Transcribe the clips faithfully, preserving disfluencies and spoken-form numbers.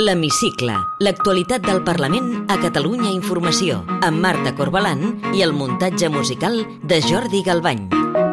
L'Hemicicle, l'actualitat del Parlament a Catalunya Informació, amb Marta Corbalán i el muntatge musical de Jordi Galbany.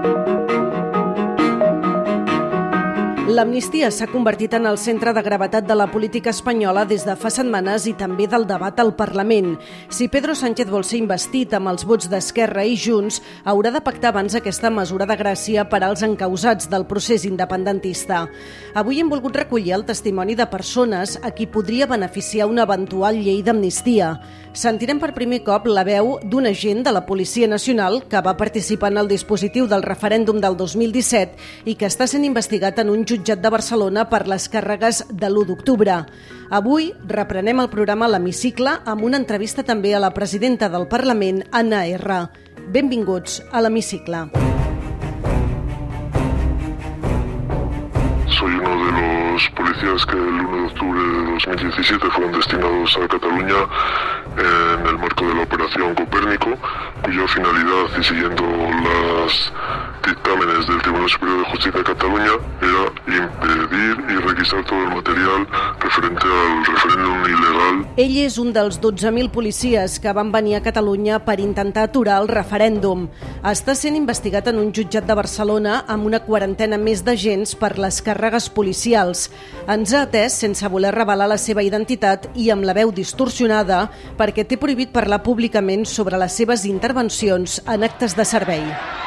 L'amnistia s'ha convertit en el centre de gravetat de la política espanyola des de fa setmanes i també del debat al Parlament. Si Pedro Sánchez vol ser investit amb els vots d'Esquerra i Junts, haurà de pactar abans aquesta mesura de gràcia per als encausats del procés independentista. Avui hem volgut recollir el testimoni de persones a qui podria beneficiar una eventual llei d'amnistia. Sentirem per primer cop la veu d'un agent de la Policia Nacional que va participar en el dispositiu del referèndum del dos mil disset i que està sent investigat en un jutjat de Barcelona per les càrregues de l'u d'octubre. Avui reprenem el programa L'Hemicicle amb una entrevista també a la presidenta del Parlament, Anna R. Benvinguts a L'Hemicicle. Soy uno de los policías que el uno de octubre de dos mil diecisiete fueron destinados a Cataluña en el marco de la Operación Copérnico, cuya finalidad, y siguiendo los dictámenes del Tribunal Superior de Justicia de Cataluña, era impedir y requisar todo el material referente al referéndum ilegal. Ell és un dels dotze mil policies que van venir a Catalunya per intentar aturar el referèndum. Està sent investigat en un jutjat de Barcelona amb una quarantena més d'agents per les càrregues policials. Ens ha atès sense voler revelar la seva identitat i amb la veu distorsionada perquè té prohibit parlar públicament sobre les seves intervencions en actes de servei.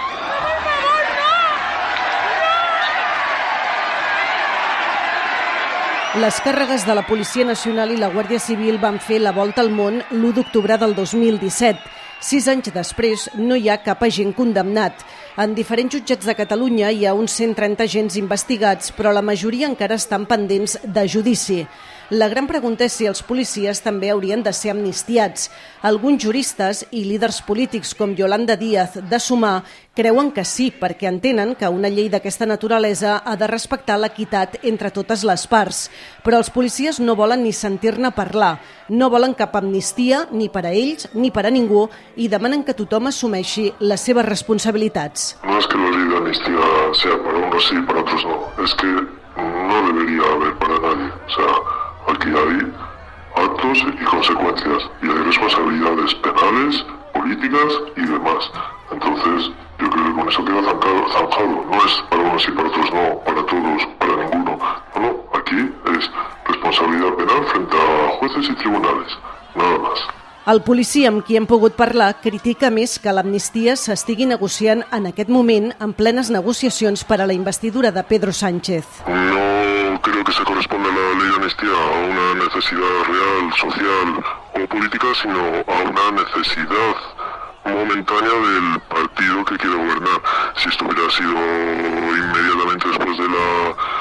Les càrregues de la Policia Nacional i la Guàrdia Civil van fer la volta al món l'u d'octubre del dos mil disset. Sis anys després no hi ha cap agent condemnat. En diferents jutjats de Catalunya hi ha uns cent trenta agents investigats, però la majoria encara estan pendents de judici. La gran pregunta és si els policies també haurien de ser amnistiats. Alguns juristes i líders polítics com Yolanda Díaz de Sumar creuen que sí, perquè entenen que una llei d'aquesta naturalesa ha de respectar l'equitat entre totes les parts. Però els policies no volen ni sentir-ne parlar, no volen cap amnistia ni per a ells ni per a ningú i demanen que tothom assumeixi les seves responsabilitats. No es que la ley de amnistía sea para unos sí y para otros no, es que no debería haber para nadie. O sea, aquí hay actos y consecuencias y hay responsabilidades penales, políticas y demás. Entonces, yo creo que con eso queda zanjado, zanjado. No es para unos y para otros no, para todos, para ninguno. No, no, aquí es responsabilidad penal frente a jueces y tribunales, nada más. El policia amb qui hem pogut parlar critica més que l'amnistia s'estigui negociant en aquest moment en plenes negociacions per a la investidura de Pedro Sánchez. No creo que se corresponda la ley de amnistía a una necesidad real, social o política, sino a una necesidad momentánea del partido que quiere gobernar. Si esto hubiera sido inmediatamente después de la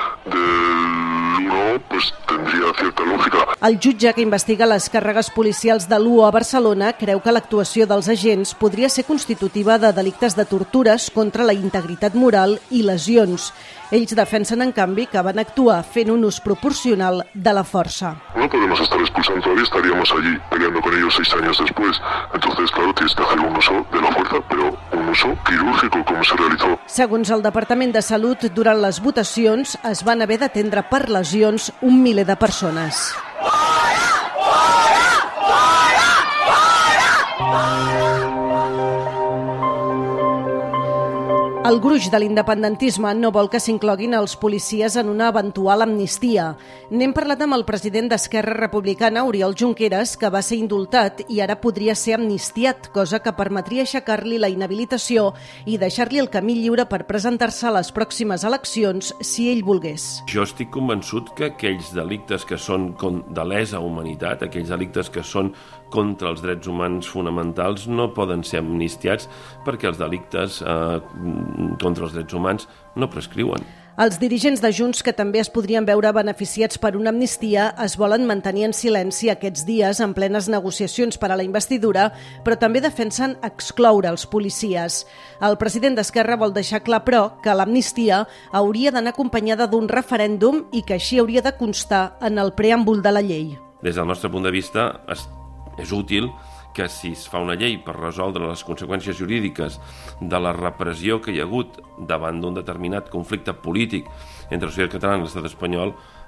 del uno, pues tendría cierta lógica. El jutge que investiga les càrregues policials de l'U a Barcelona creu que l'actuació dels agents podria ser constitutiva de delictes de tortures contra la integritat moral i lesions. Ells defensen, en canvi, que van actuar fent un ús proporcional de la força. No podemos estar expulsando todavía, estaríamos allí peleando con ellos seis años después. Entonces, claro, tienes que hacer un uso de la fuerza, pero un uso quirúrgico, como se realizó. Segons el Departament de Salut, durant les votacions es van haver d'atendre per lesions un miler de persones. El gruix de l'independentisme no vol que s'incloguin els policies en una eventual amnistia. N'hem parlat amb el president d'Esquerra Republicana, Oriol Junqueras, que va ser indultat i ara podria ser amnistiat, cosa que permetria aixecar-li la inhabilitació i deixar-li el camí lliure per presentar-se a les pròximes eleccions si ell volgués. Jo estic convençut que aquells delictes que són de lesa humanitat, aquells delictes que són contra els drets humans fonamentals, no poden ser amnistiats perquè els delictes eh, contra els drets humans no prescriuen. Els dirigents de Junts, que també es podrien veure beneficiats per una amnistia, es volen mantenir en silenci aquests dies en plenes negociacions per a la investidura, però també defensen excloure els policies. El president d'Esquerra vol deixar clar, però, que l'amnistia hauria d'anar acompanyada d'un referèndum i que així hauria de constar en el preàmbul de la llei. Des del nostre punt de vista, és, és útil que si es fa una llei per resoldre les conseqüències jurídiques de la repressió que hi ha hagut davant d'un determinat conflicte polític entre la societat catalana i l'estat espanyol,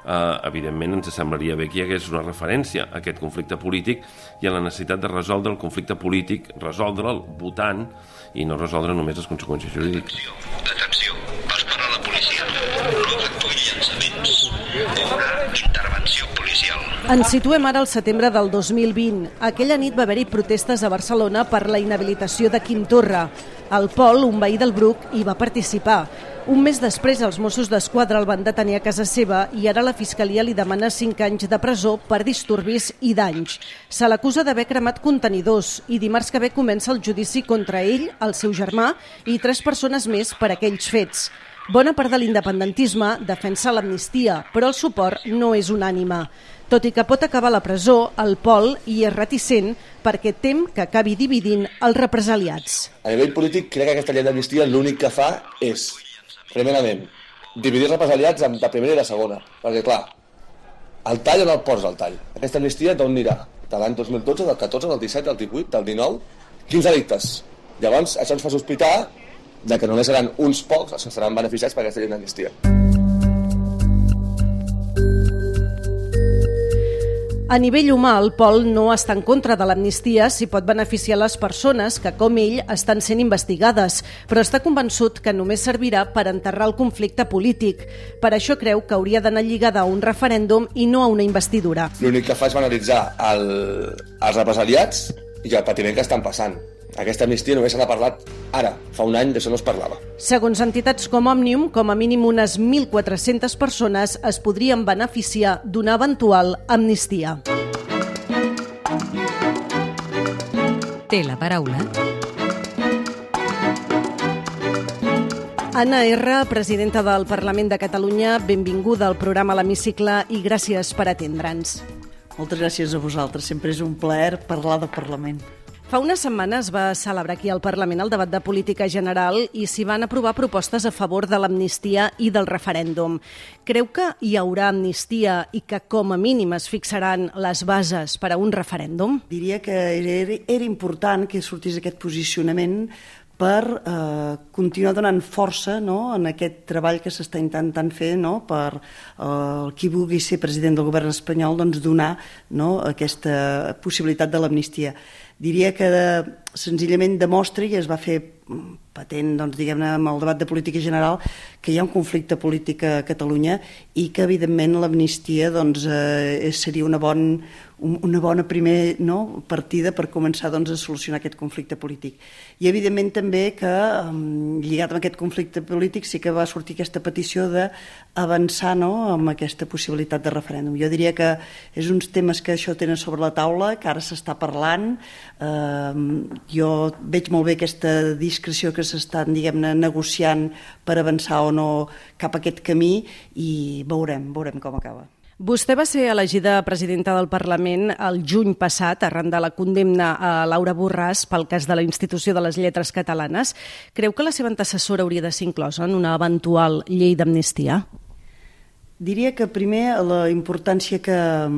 eh, evidentment ens semblaria bé que hi hagués una referència a aquest conflicte polític i a la necessitat de resoldre el conflicte polític, resoldre'l votant i no resoldre només les conseqüències jurídiques. Atenció, dispara la policia. No efectuï llançaments. Haurà intervenció policial. Ens situem ara al setembre del dos mil vint. Aquella nit va haver-hi protestes a Barcelona per la inhabilitació de Quim Torra. El Pol, un veí del Bruc, hi va participar. Un mes després, els Mossos d'Esquadra el van detenir a casa seva i ara la Fiscalia li demana cinc anys de presó per disturbis i danys. Se l'acusa d'haver cremat contenidors i dimarts que ve comença el judici contra ell, el seu germà i tres persones més per aquells fets. Bona part de l'independentisme defensa l'amnistia, però el suport no és unànime. Tot i que pot acabar a la presó, el Pol hi és reticent perquè tem que acabi dividint els represaliats. A nivell polític, crec que aquesta llei d'amnistia l'únic que fa és, primerament, dividir els represaliats de primera i de segona. Perquè, clar, el tall on el posa el tall. Aquesta amnistia d'on anirà? De l'any dos mil dotze, del catorze, del disset, del divuit, del dinou? Quins delictes? Llavors, això ens fa sospitar de que només seran uns pocs els que seran beneficiats per aquesta llei d'amnistia. A nivell humà, el Pol no està en contra de l'amnistia si pot beneficiar les persones que, com ell, estan sent investigades, però està convençut que només servirà per enterrar el conflicte polític. Per això creu que hauria d'anar lligada a un referèndum i no a una investidura. L'únic que fa és banalitzar el, els represaliats i el patiment que estan passant. Aquesta amnistia només se n'ha parlat ara, fa un any d'això no es parlava. Segons entitats com Òmnium, com a mínim unes mil quatre-centes persones es podrien beneficiar d'una eventual amnistia. Té la paraula Anna R., presidenta del Parlament de Catalunya, benvinguda al programa L'Hemicicle i gràcies per atendre'ns. Moltes gràcies a vosaltres, sempre és un plaer parlar de Parlament. Fa unes setmanes va celebrar aquí al Parlament el debat de política general i s'hi van aprovar propostes a favor de l'amnistia i del referèndum. Creu que hi haurà amnistia i que com a mínim es fixaran les bases per a un referèndum? Diria que era, era important que sortís aquest posicionament per eh, continuar donant força, no?, en aquest treball que s'està intentant fer, no?, per eh, qui vulgui ser president del govern espanyol, doncs donar, no?, aquesta possibilitat de l'amnistia. Diria que de, senzillament demostra, i es va fer patent, doncs, diguem-ne, amb el debat de política general, que hi ha un conflicte polític a Catalunya i que, evidentment, l'amnistia doncs, eh, seria una, bon, una bona primer, no?, partida per començar doncs, a solucionar aquest conflicte polític. I, evidentment, també que, lligat amb aquest conflicte polític, sí que va sortir aquesta petició d'avançar, no?, amb aquesta possibilitat de referèndum. Jo diria que és uns temes que això tenen sobre la taula, que ara s'està parlant. Eh, jo veig molt bé aquesta discreció que s'estan, diguem-ne, negociant per avançar o no cap a aquest camí i veurem, veurem com acaba. Vostè va ser elegida presidenta del Parlament el juny passat, arran de la condemna a Laura Borràs pel cas de la Institució de les Lletres Catalanes. Creu que la seva antecessora hauria de ser inclosa en una eventual llei d'amnistia? Diria que primer la importància que,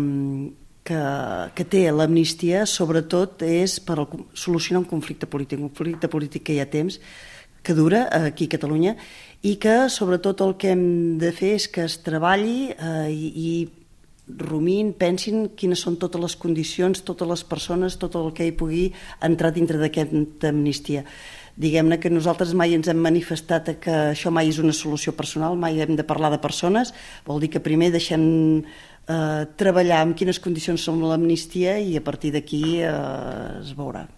que, que té l'amnistia sobretot és per solucionar un conflicte polític, un conflicte polític que hi ha temps, que dura aquí a Catalunya i que sobretot el que hem de fer és que es treballi eh, i, i rumin, pensin quines són totes les condicions, totes les persones, tot el que hi pugui entrar dintre d'aquesta amnistia. Diguem-ne que nosaltres mai ens hem manifestat que això mai és una solució personal, mai hem de parlar de persones, vol dir que primer deixem eh, treballar en quines condicions són l'amnistia i a partir d'aquí eh, es veurà.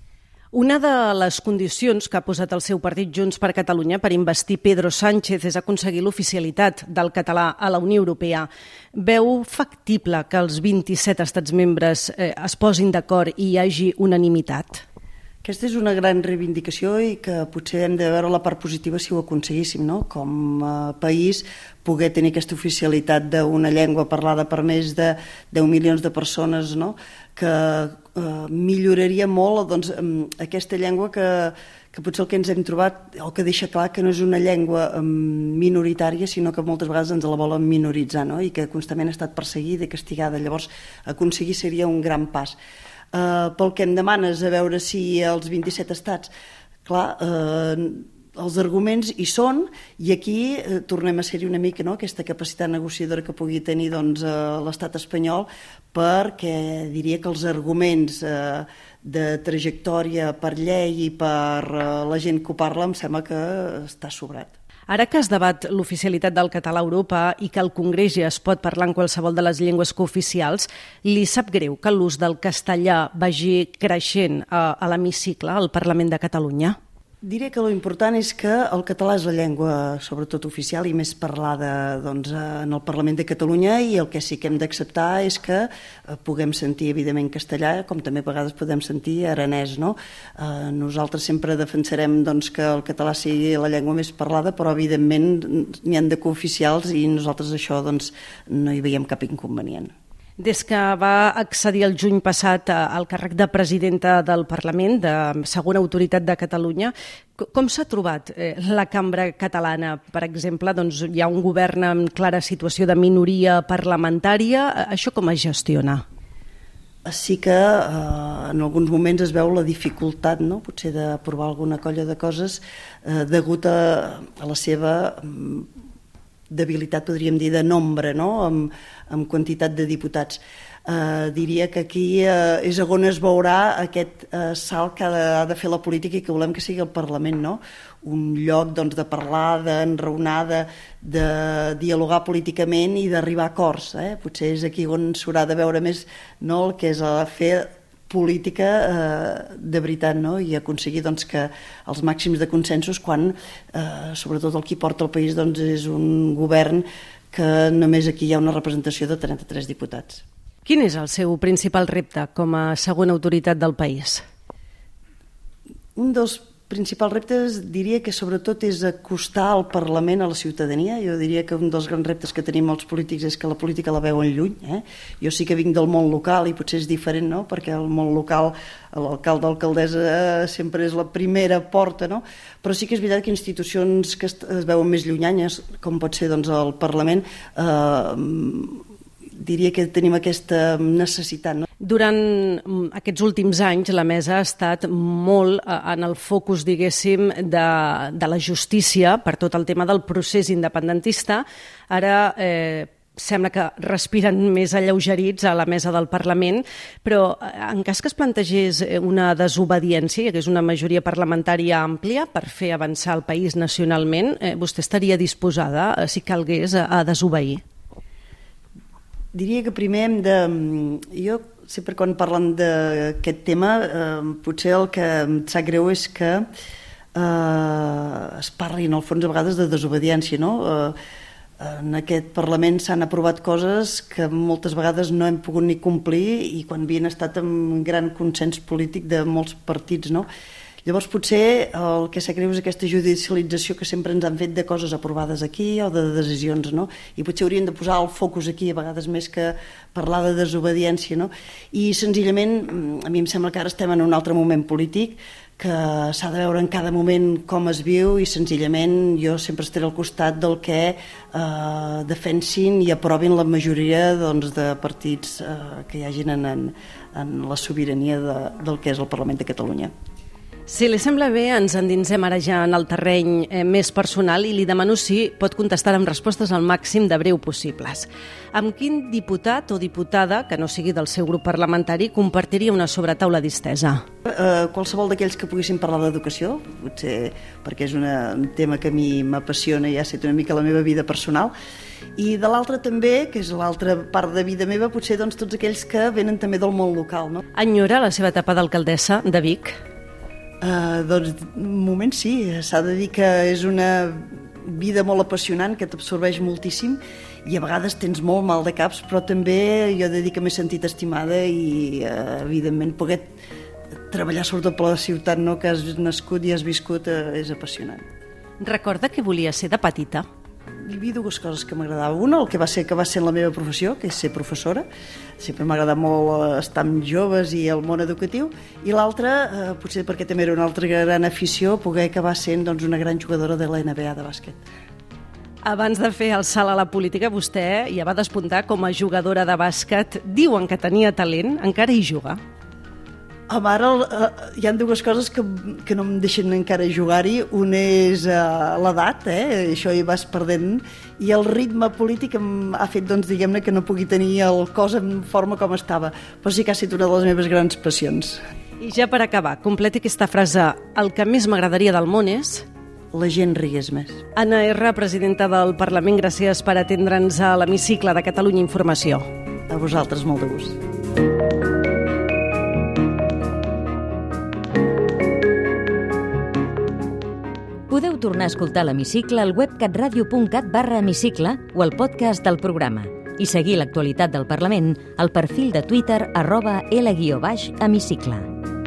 Una de les condicions que ha posat el seu partit Junts per Catalunya per investir Pedro Sánchez és aconseguir l'oficialitat del català a la Unió Europea. Veu factible que els vint-i-set estats membres eh, es posin d'acord i hi hagi unanimitat? Aquesta és una gran reivindicació i que potser hem de veure la part positiva si ho aconseguíssim, no? Com a país poder tenir aquesta oficialitat d'una llengua parlada per més de deu milions de persones, no? Que eh, milloraria molt doncs, aquesta llengua que, que potser el que ens hem trobat, el que deixa clar que no és una llengua eh, minoritària, sinó que moltes vegades ens la volen minoritzar, no? I que constantment ha estat perseguida i castigada. Llavors, aconseguir seria un gran pas. Uh, pel que em demanes a veure si els vint-i-set estats, clar, uh, els arguments hi són, i aquí eh, tornem a ser-hi una mica, no?, aquesta capacitat negociadora que pugui tenir doncs, eh, l'estat espanyol, perquè diria que els arguments eh, de trajectòria per llei i per eh, la gent que ho parla em sembla que està sobrat. Ara que es debat l'oficialitat del català a Europa i que al Congrés ja es pot parlar en qualsevol de les llengües cooficials, li sap greu que l'ús del castellà vagi creixent a, a l'hemicicle, al Parlament de Catalunya? Diré que l'important és que el català és la llengua, sobretot oficial, i més parlada doncs, en el Parlament de Catalunya, i el que sí que hem d'acceptar és que puguem sentir, evidentment, castellà, com també a vegades podem sentir aranès, no? Eh, nosaltres sempre defensarem doncs, que el català sigui la llengua més parlada, però, evidentment, n'hi ha de cooficials i nosaltres això doncs, no hi veiem cap inconvenient. Des que va accedir el juny passat al càrrec de presidenta del Parlament, de segona autoritat de Catalunya, com s'ha trobat eh, la cambra catalana? Per exemple, doncs, hi ha un govern en clara situació de minoria parlamentària. Això com es gestiona? Sí que eh, en alguns moments es veu la dificultat, no?, potser d'aprovar alguna colla de coses eh, degut a, a la seva debilitat, podríem dir, de nombre, no?, amb, amb quantitat de diputats. Eh, diria que aquí eh, és on es veurà aquest eh, salt que ha de, ha de fer la política i que volem que sigui el Parlament, no? Un lloc doncs, de parlar, d'enraonar, de, de dialogar políticament i d'arribar a acords. Eh? Potser és aquí on s'haurà de veure més, no?, el que és a fer política eh, de veritat, no?, i aconseguir doncs, que els màxims de consensos quan, eh, sobretot el qui porta el país, doncs, és un govern que només aquí hi ha una representació de trenta-tres diputats. Quin és el seu principal repte com a segona autoritat del país? Un dels principals reptes diria que sobretot és acostar el Parlament a la ciutadania. Jo diria que un dels grans reptes que tenim els polítics és que la política la veuen lluny. Eh? Jo sí que vinc del món local i potser és diferent, no?, perquè el món local, l'alcalde o alcaldessa sempre és la primera porta, no? Però sí que és veritat que institucions que es veuen més llunyanyes, com pot ser doncs, el Parlament, eh, diria que tenim aquesta necessitat, no? Durant aquests últims anys la mesa ha estat molt en el focus, diguéssim, de, de la justícia per tot el tema del procés independentista. Ara eh, sembla que respiren més alleugerits a la mesa del Parlament, però en cas que es plantegés una desobediència, hi hagués una majoria parlamentària àmplia per fer avançar el país nacionalment, eh, vostè estaria disposada, si calgués, a, a desobeir? Diria que primer hem de... Jo sempre quan parlen d'aquest tema, eh, potser el que em sap greu és que eh, es parli en el fons a vegades de desobediència, no? Eh, en aquest Parlament s'han aprovat coses que moltes vegades no hem pogut ni complir i quan havien estat amb gran consens polític de molts partits, no? Llavors potser el que s'ha greu és aquesta judicialització que sempre ens han fet de coses aprovades aquí o de decisions, no? I potser haurien de posar el focus aquí a vegades més que parlar de desobediència, no? I senzillament a mi em sembla que ara estem en un altre moment polític que s'ha de veure en cada moment com es viu i senzillament jo sempre estaré al costat del que eh, defensin i aprovin la majoria doncs, de partits eh, que hi hagin en, en, en la sobirania de, del que és el Parlament de Catalunya. Si li sembla bé, ens endinsem ara ja en el terreny eh, més personal i li demano si pot contestar amb respostes al màxim de breu possibles. Amb quin diputat o diputada, que no sigui del seu grup parlamentari, compartiria una sobretaula distesa? Eh, qualsevol d'aquells que poguessin parlar d'educació, potser perquè és una, un tema que a mi m'apassiona i ha estat una mica la meva vida personal, i de l'altra també, que és l'altra part de vida meva, potser doncs, tots aquells que venen també del món local. No? Enyora la seva etapa d'alcaldessa de Vic? Uh, doncs, un moment sí, s'ha de dir que és una vida molt apassionant que t'absorbeix moltíssim i a vegades tens molt mal de caps, però també jo he de dir que m'he sentit estimada i uh, evidentment poder treballar sobretot per la ciutat, no, que has nascut i has viscut, uh, és apassionant. Recorda que volia ser de petita? Hi havia dues coses que m'agradava. Una, el que va ser que va ser la meva professió, que és ser professora. Sempre m'ha agradat molt estar amb joves i el món educatiu. I l'altra, eh, potser perquè també era una altra gran afició, poder acabar sent doncs, una gran jugadora de la N B A de bàsquet. Abans de fer el salt a la política, vostè ja va despuntar com a jugadora de bàsquet. Diuen que tenia talent, encara hi juga? Home, ara uh, hi ha dues coses que, que no em deixen encara jugar-hi. Una és uh, l'edat, eh? Això hi vas perdent, i el ritme polític em ha fet, doncs, diguem-ne, que no pugui tenir el cos en forma com estava. Però sí que ha estat una de les meves grans passions. I ja per acabar, completi aquesta frase. El que més m'agradaria del món és... La gent rigués més. Anna R., presidenta del Parlament, gràcies per atendre'ns a l'hemicicle de Catalunya Informació. A vosaltres, molt de gust. Podeu tornar a escoltar l'hemicicle al web catradio.cat barra hemicicle o al podcast del programa i seguir l'actualitat del Parlament al perfil de Twitter arroba L guió baix hemicicle.